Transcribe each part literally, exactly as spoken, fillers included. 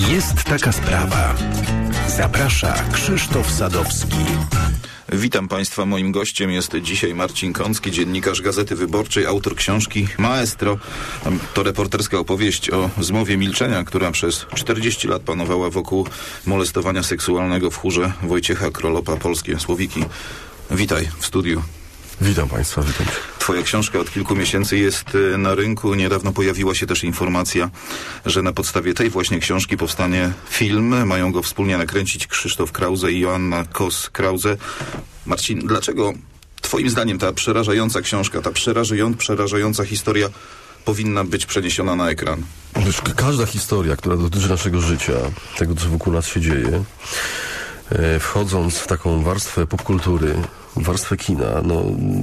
Jest taka sprawa. Zaprasza Krzysztof Sadowski. Witam Państwa. Moim gościem jest dzisiaj Marcin Kącki, dziennikarz Gazety Wyborczej, autor książki Maestro. To reporterska opowieść o zmowie milczenia, która przez czterdzieści lat panowała wokół molestowania seksualnego w chórze Wojciecha Krolopa, polskie Słowiki. Witaj w studiu. Witam Państwa, witam. Twoja książka od kilku miesięcy jest na rynku. Niedawno pojawiła się też informacja, że na podstawie tej właśnie książki powstanie film. Mają go wspólnie nakręcić Krzysztof Krause i Joanna Kos-Krause. Marcin, dlaczego twoim zdaniem ta przerażająca książka, ta przerażająca, przerażająca historia powinna być przeniesiona na ekran? Każda historia, która dotyczy naszego życia, tego, co wokół nas się dzieje, wchodząc w taką warstwę popkultury, warstwę kina, no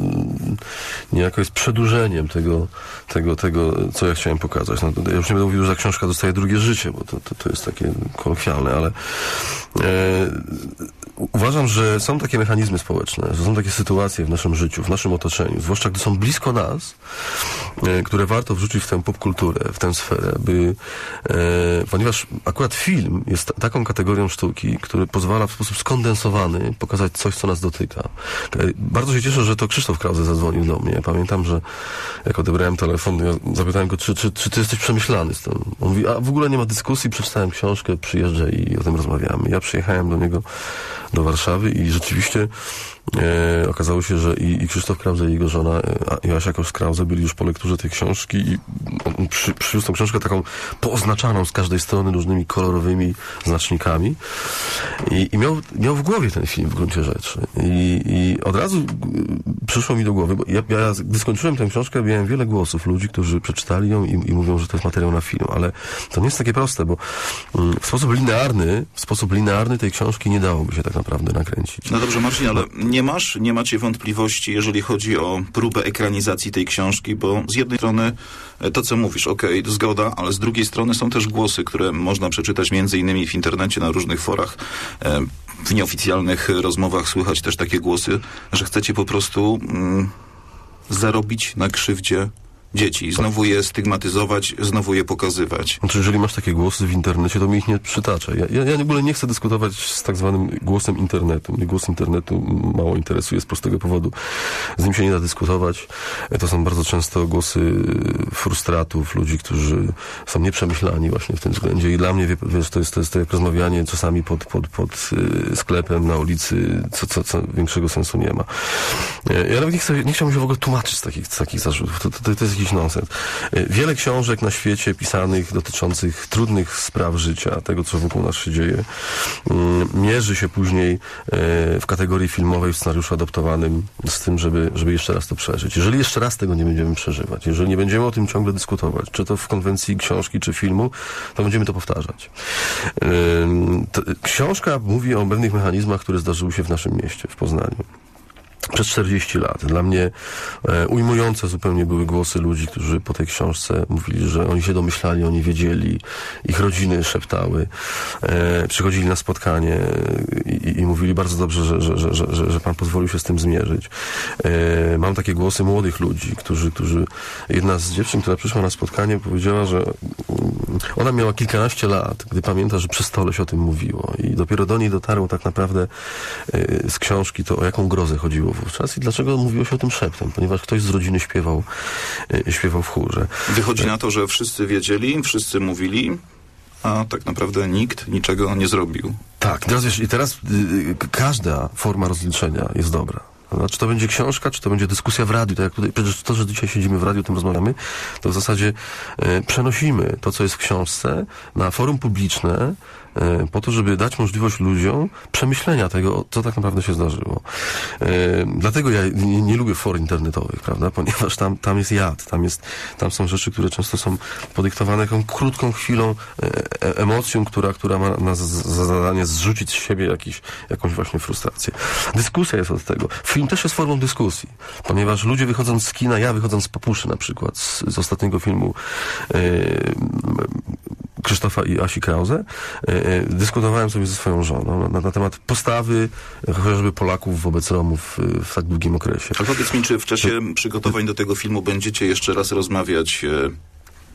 niejako jest przedłużeniem tego, tego, tego, co ja chciałem pokazać. No, ja już nie będę mówił, że ta książka dostaje drugie życie, bo to, to, to jest takie kolokwialne, ale e, uważam, że są takie mechanizmy społeczne, że są takie sytuacje w naszym życiu, w naszym otoczeniu, zwłaszcza gdy są blisko nas, e, które warto wrzucić w tę popkulturę, w tę sferę, by, e, ponieważ akurat film jest taką kategorią sztuki, który pozwala w sposób skondensowany pokazać coś, co nas dotyka. Bardzo się cieszę, że to Krzysztof Krause zadzwonił do mnie. Pamiętam, że jak odebrałem telefon, ja zapytałem go, czy, czy, czy ty jesteś przemyślany z tym. On mówi, a w ogóle nie ma dyskusji, przeczytałem książkę, przyjeżdżaj i o tym rozmawiamy. Ja przyjechałem do niego do Warszawy i rzeczywiście e, okazało się, że i, i Krzysztof Krause i jego żona e, Joasia Kos-Krause byli już po lekturze tej książki i on przy, przywiózł tą książkę taką pooznaczaną z każdej strony różnymi kolorowymi znacznikami i, i miał, miał w głowie ten film w gruncie rzeczy. I, i od razu przyszło mi do głowy, bo ja, ja gdy skończyłem tę książkę, miałem wiele głosów ludzi, którzy przeczytali ją i, i mówią, że to jest materiał na film, ale to nie jest takie proste, bo mm, w sposób linearny, w sposób linearny tej książki nie dałoby się tak naprawdę nakręcić. No dobrze, Marcin, ale nie masz, nie macie wątpliwości, jeżeli chodzi o próbę ekranizacji tej książki, bo z jednej strony to, co mówisz, okej, okay, zgoda, ale z drugiej strony są też głosy, które można przeczytać między innymi w internecie, na różnych forach, w nieoficjalnych rozmowach słychać też takie głosy, że chcecie po prostu mm, zarobić na krzywdzie dzieci. Znowu je stygmatyzować, znowu je pokazywać. Znaczy, jeżeli masz takie głosy w internecie, to mi ich nie przytacza. Ja, ja, ja w ogóle nie chcę dyskutować z tak zwanym głosem internetu. Mnie głos internetu mało interesuje z prostego powodu. Z nim się nie da dyskutować. To są bardzo często głosy frustratów, ludzi, którzy są nieprzemyślani właśnie w tym względzie. I dla mnie, wiesz, to jest to, jest to jak rozmawianie czasami pod, pod, pod sklepem, na ulicy, co, co, co większego sensu nie ma. Ja nawet nie, chcę, nie chciałbym się w ogóle tłumaczyć z takich, z takich zarzutów. To, to, to jest jakiś nonsens. Wiele książek na świecie pisanych dotyczących trudnych spraw życia, tego, co wokół nas się dzieje, mierzy się później w kategorii filmowej w scenariuszu adaptowanym z tym, żeby, żeby jeszcze raz to przeżyć. Jeżeli jeszcze raz tego nie będziemy przeżywać, jeżeli nie będziemy o tym ciągle dyskutować, czy to w konwencji książki, czy filmu, to będziemy to powtarzać. Książka mówi o pewnych mechanizmach, które zdarzyły się w naszym mieście, w Poznaniu. Przez czterdzieści lat. Dla mnie e, ujmujące zupełnie były głosy ludzi, którzy po tej książce mówili, że oni się domyślali, oni wiedzieli, ich rodziny szeptały, e, przychodzili na spotkanie i, i mówili bardzo dobrze, że, że, że, że, że pan pozwolił się z tym zmierzyć. E, mam takie głosy młodych ludzi, którzy, którzy... Jedna z dziewczyn, która przyszła na spotkanie, powiedziała, że ona miała kilkanaście lat, gdy pamięta, że przy stole się o tym mówiło i dopiero do niej dotarło tak naprawdę e, z książki to, o jaką grozę chodziło wówczas i dlaczego mówiło się o tym szeptem, ponieważ ktoś z rodziny śpiewał, e, śpiewał w chórze. Wychodzi na to, że wszyscy wiedzieli, wszyscy mówili, a tak naprawdę nikt niczego nie zrobił. Tak, teraz wiesz, i teraz y, każda forma rozliczenia jest dobra. Czy to będzie książka, czy to będzie dyskusja w radiu, tak jak tutaj, przecież to, że dzisiaj siedzimy w radiu, o tym rozmawiamy, to w zasadzie e, przenosimy to, co jest w książce, na forum publiczne, e, po to, żeby dać możliwość ludziom przemyślenia tego, co tak naprawdę się zdarzyło. E, dlatego ja nie, nie lubię for internetowych, prawda, ponieważ tam, tam jest jad, tam jest, tam są rzeczy, które często są podyktowane taką krótką chwilą, e, emocją, która, która ma na za zadanie zrzucić z siebie jakiś, jakąś właśnie frustrację. Dyskusja jest od tego. Film też jest formą dyskusji, ponieważ ludzie wychodząc z kina, ja wychodząc z Papuszy na przykład, z, z ostatniego filmu e, Krzysztofa i Asi Krause, e, e, dyskutowałem sobie ze swoją żoną na, na temat postawy chociażby Polaków wobec Romów w, w tak długim okresie. A powiedz mi, czy w czasie przygotowań do tego filmu będziecie jeszcze raz rozmawiać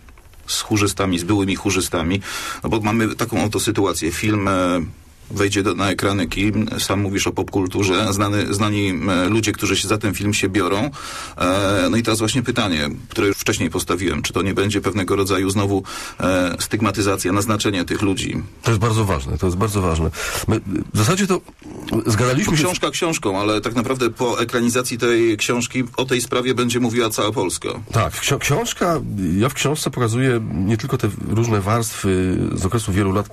z chórzystami, z byłymi chórzystami, no bo mamy taką oto sytuację. Film e, wejdzie do, na ekrany kin, sam mówisz o popkulturze, znany, znani e, ludzie, którzy się za ten film się biorą. E, no i teraz właśnie pytanie, które już wcześniej postawiłem, czy to nie będzie pewnego rodzaju znowu e, stygmatyzacja, naznaczenie tych ludzi? To jest bardzo ważne, to jest bardzo ważne. My, w zasadzie to zgadaliśmy się... Książka książką, ale tak naprawdę po ekranizacji tej książki o tej sprawie będzie mówiła cała Polska. Tak, ksi- książka, ja w książce pokazuję nie tylko te różne warstwy z okresu wielu lat,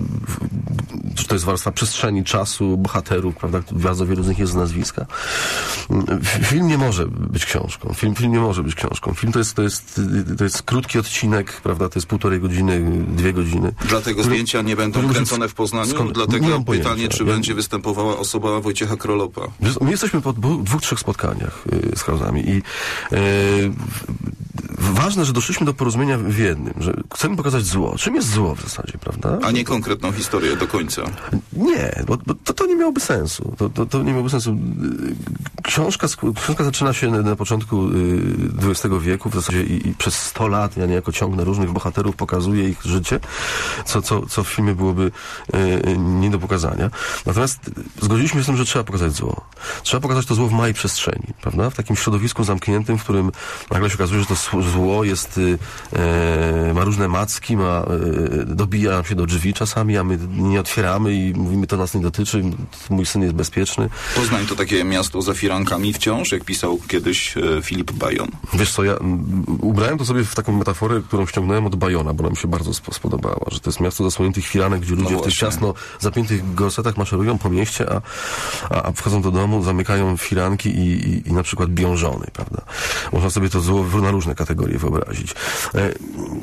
czy to jest warstwa przestrzeni, czasu, bohaterów, prawda, bardzo wielu z nich jest z nazwiska. Film nie może być książką. Film, film nie może być książką. Film to jest, to jest, to jest krótki odcinek, prawda, to jest półtorej godziny, dwie godziny. Dlatego który, zdjęcia nie będą kręcone w Poznaniu? Skąd, Dlatego pytanie, czy ja, będzie występowała osoba Wojciecha Krolopa? My jesteśmy po dwóch, trzech spotkaniach y, z Krauzami i y, ważne, że doszliśmy do porozumienia w jednym, że chcemy pokazać zło. Czym jest zło w zasadzie, prawda? A nie konkretną historię do końca. Nie, bo, bo to, to nie miałoby sensu. To, to, to nie miałoby sensu. Książka, książka zaczyna się na, na początku dwudziestego wieku w zasadzie i, i przez sto lat ja niejako ciągnę różnych bohaterów, pokazuję ich życie, co, co, co w filmie byłoby y, nie do pokazania. Natomiast zgodziliśmy się z tym, że trzeba pokazać zło. Trzeba pokazać to zło w małej przestrzeni, prawda? W takim środowisku zamkniętym, w którym nagle się okazuje, że to zło jest, y, y, ma różne macki, ma, y, dobija się do drzwi czasami, a my nie otwieramy i mówimy, to nas nie dotyczy, mój syn jest bezpieczny. Poznań to takie miasto za firankami wciąż, jak pisał kiedyś e, Filip Bajon. Wiesz co, ja m, ubrałem to sobie w taką metaforę, którą ściągnąłem od Bajona, bo ona mi się bardzo sp- spodobała, że to jest miasto zasłoniętych firanek, gdzie ludzie No w tych ciasno zapiętych gorsetach maszerują po mieście, a, a, a wchodzą do domu, zamykają firanki i, i, i na przykład biją żony, prawda? Można sobie to zło na różne kategorie wyobrazić. E,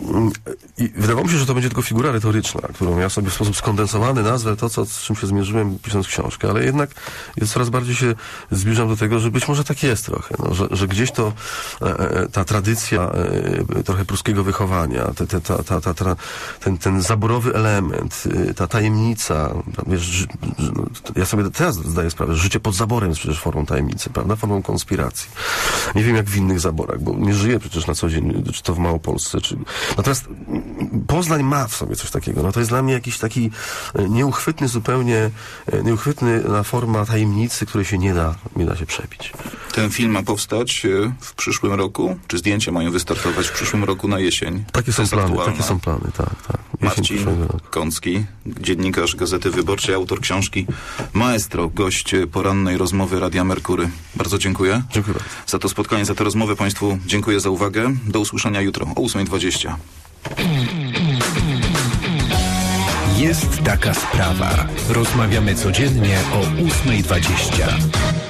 I wydawało mi się, że to będzie tylko figura retoryczna, którą ja sobie w sposób skondensowany nazwę to, co, z czym się zmierzyłem pisząc książkę, ale jednak jest coraz bardziej się zbliżam do tego, że być może tak jest trochę, no, że, że gdzieś to e, ta tradycja e, trochę pruskiego wychowania, te, te, ta, ta, ta, ta, ten, ten zaborowy element, e, ta tajemnica, wiesz, ży, no, ja sobie teraz zdaję sprawę, że życie pod zaborem jest przecież formą tajemnicy, prawda, formą konspiracji. Nie wiem jak w innych zaborach, bo nie żyję przecież na co dzień, czy to w Małopolsce, czy... Natomiast Poznań ma w sobie coś takiego, no to jest dla mnie jakiś taki nieuchwytny zupełnie, nieuchwytna forma tajemnicy, której się nie da, nie da się przebić. Ten film ma powstać w przyszłym roku? Czy zdjęcia mają wystartować w przyszłym roku na jesień? Takie są plany, aktualna. takie są plany, tak, tak. Marcin Kącki, dziennikarz Gazety Wyborczej, autor książki Maestro, gość porannej rozmowy Radia Merkury. Bardzo dziękuję. Dziękuję bardzo. Za to spotkanie, za tę rozmowę Państwu dziękuję za uwagę. Do usłyszenia jutro o ósma dwadzieścia. Jest taka sprawa. Rozmawiamy codziennie o ósma dwadzieścia.